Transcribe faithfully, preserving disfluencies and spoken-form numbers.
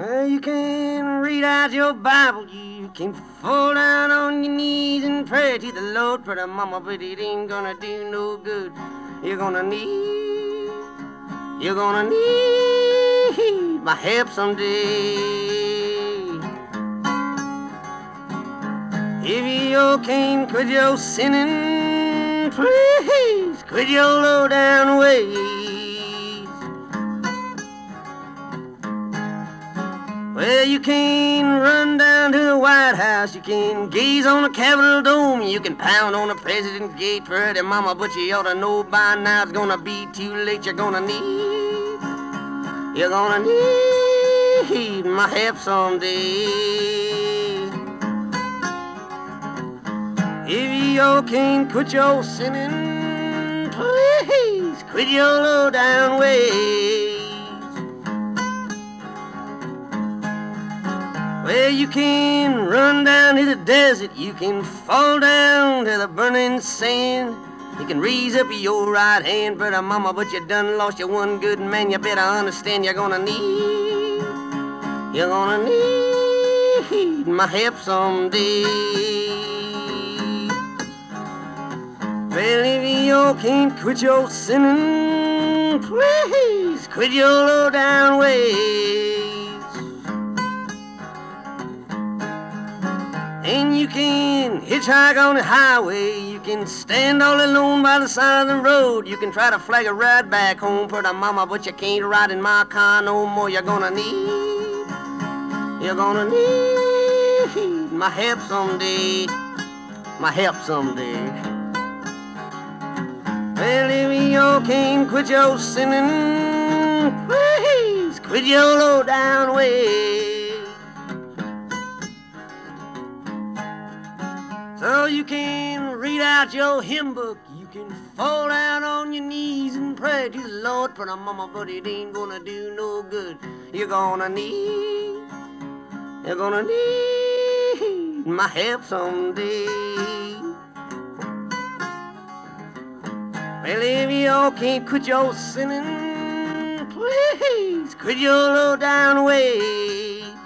Well, you can read out your Bible, you can fall down on your knees and pray to the Lord, brother, mama, but it ain't gonna do no good. You're gonna need, you're gonna need my help someday. If you can't quit your sinning, please quit your low down ways. Well, you can run down to the White House, you can gaze on the Capitol Dome, you can pound on the President's gate for the mama, but you ought to know by now it's gonna be too late. You're gonna need, you're gonna need my help someday. If you can't quit your sinning, please quit your low down ways. Well, you can run down to the desert, you can fall down to the burning sand, you can raise up your right hand, brother, mama, but you done lost your one good man. You better understand you're gonna need, you're gonna need my help someday. Well, if you can't quit your sinning, please quit your low down ways. And you can hitchhike on the highway, you can stand all alone by the side of the road, you can try to flag a ride back home for the mama, but you can't ride in my car no more. You're gonna need, you're gonna need my help someday, my help someday. Well, if you can't quit your sinning, please quit your low down ways. So you can read out your hymn book, you can fall down on your knees and pray to the Lord for the mama, but it ain't gonna do no good. You're gonna need, you're gonna need my help someday. Well, if you can't quit your sinning, please quit your low down ways.